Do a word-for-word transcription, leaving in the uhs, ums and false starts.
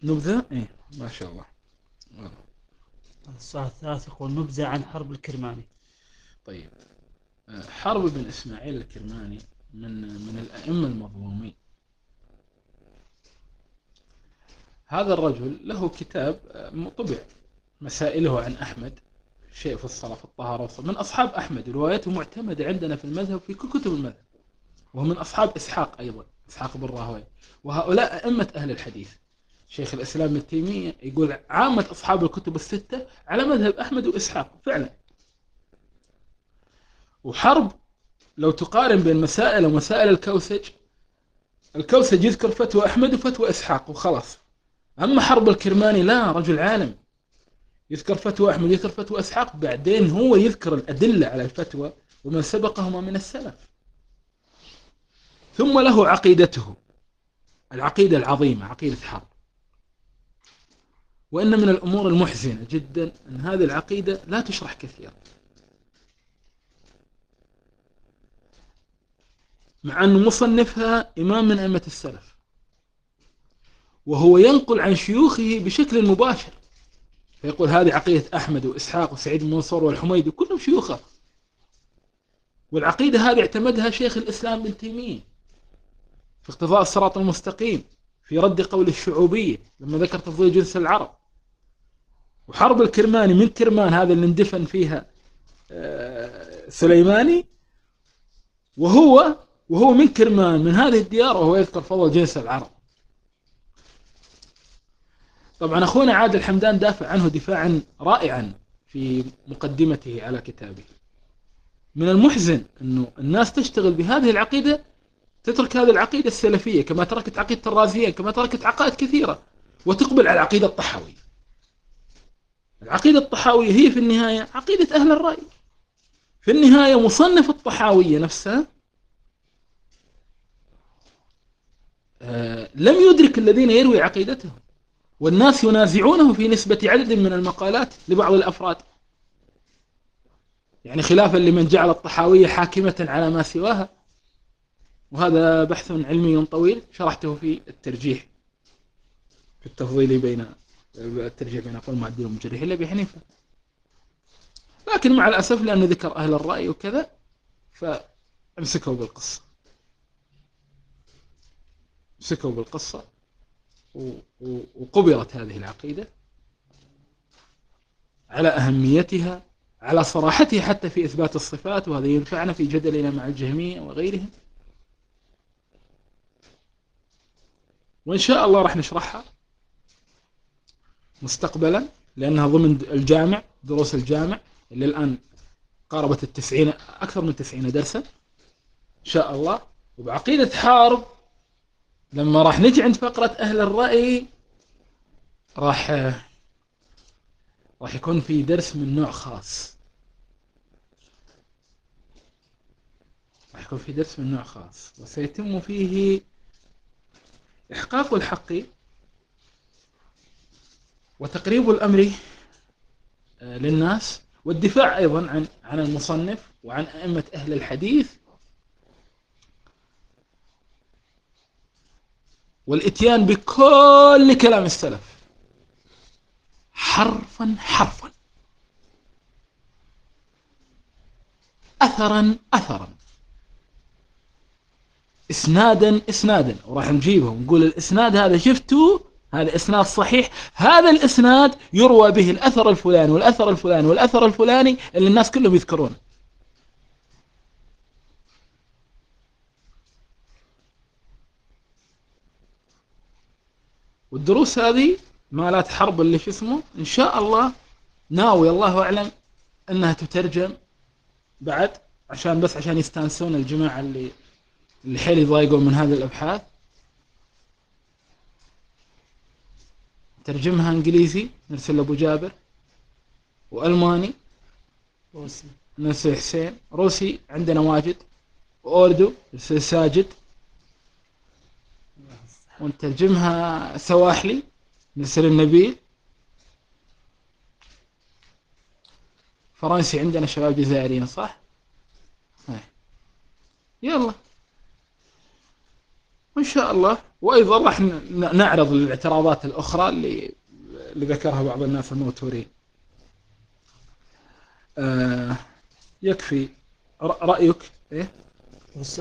نبذة إيه ما شاء الله. السؤال الثالث يقول نبذة عن حرب الكرماني. طيب، حرب بن إسماعيل الكرماني من من الأئمة المظلومين. هذا الرجل له كتاب طبع، مسائله عن أحمد، شيء في الصلاة في الطهارة والصلاة، من أصحاب أحمد، روايته معتمدة عندنا في المذهب في كل كتب المذهب، وهو من أصحاب إسحاق أيضا، إسحاق بن راهويه، وهؤلاء أئمة أهل الحديث. شيخ الإسلام ابن تيمية يقول عامة أصحاب الكتب الستة على مذهب أحمد وإسحاق فعلا. وحرب لو تقارن بين مسائل ومسائل الكوسج، الكوسج يذكر فتوى أحمد وفتوى إسحاق وخلاص. أما حرب الكرماني لا، رجل عالم، يذكر فتوى أحمد يذكر فتوى إسحاق، بعدين هو يذكر الأدلة على الفتوى ومن سبقهما من السلف. ثم له عقيدته، العقيدة العظيمة، عقيدة حرب. وإن من الأمور المحزنة جدا أن هذه العقيدة لا تشرح كثيرا، مع أن مصنفها إمام من أئمة السلف، وهو ينقل عن شيوخه بشكل مباشر، فيقول هذه عقيدة أحمد وإسحاق وسعيد بن منصور والحميدي كلهم شيوخه. والعقيدة هذه اعتمدها شيخ الإسلام بن تيمية في اقتضاء الصراط المستقيم، في رد قول الشعوبية لما ذكر تفضيل جنس العرب. وحرب الكرماني من كرمان هذا اللي اندفن فيها سليماني، وهو وهو من كرمان من هذه الديار، وهو يذكر فضل جنس العرب. طبعا أخونا عادل حمدان دافع عنه دفاعا رائعا في مقدمته على كتابه. من المحزن أنه الناس تشتغل بهذه العقيدة، تترك هذه العقيدة السلفية كما تركت عقيدة الرازيين، كما تركت عقائد كثيرة، وتقبل على العقيدة الطحاوية. العقيدة الطحاوية هي في النهاية عقيدة أهل الرأي. في النهاية مصنف الطحاوية نفسها آه لم يدرك الذين يروي عقيدتهم، والناس ينازعونه في نسبة عدد من المقالات لبعض الأفراد، يعني خلافا لمن جعل الطحاوية حاكمة على ما سواها. وهذا بحث علمي طويل شرحته في الترجيح، في التفضيل بين الترجيح بين أقوال المعدل والمجرح إلا أبي حنيفة. لكن مع الأسف لأنه ذكر أهل الرأي وكذا فامسكوا بالقصة، امسكوا بالقصة وقبرت هذه العقيدة على أهميتها، على صراحتها حتى في إثبات الصفات، وهذا ينفعنا في جدلنا مع الجهمية وغيرهم. وإن شاء الله راح نشرحها مستقبلا، لأنها ضمن الجامع، دروس الجامع اللي الآن قاربت التسعين، أكثر من تسعين درسا إن شاء الله. وبعقيدة حارب لما راح نجي عند فقرة أهل الرأي راح راح يكون في درس من نوع خاص، راح يكون في درس من نوع خاص، وسيتم فيه إحقاق الحق وتقريب الأمر للناس، والدفاع أيضا عن عن المصنف وعن أئمة أهل الحديث، والإتيان بكل كلام السلف حرفا حرفا، أثرا أثرا، إسنادا إسنادا. وراح نجيبه ونقول الإسناد هذا شفتوا، هذا إسناد صحيح، هذا الإسناد يروى به الأثر الفلاني والأثر الفلاني والأثر الفلاني اللي الناس كلهم يذكرونه. والدروس هذه مالات حرب اللي في اسمه إن شاء الله ناوي الله أعلم أنها تترجم بعد، عشان بس عشان يستانسون الجماعة اللي اللي حيل يضايقوا من هذه الأبحاث. ترجمها إنجليزي نرسل لأبو جابر، وألماني روسي، نرسل حسين، روسي عندنا واجد، وأوردو نرسل ساجد، ونترجمها سواحلي نرسل النبيل، فرنسي عندنا شباب جزائريين صح؟ هاي. يلا وإن شاء الله. وأيضا راح ن- نعرض الاعتراضات الأخرى اللي اللي ذكرها بعض الناس الموتورين. آه يكفي. ر- رأيك إيه؟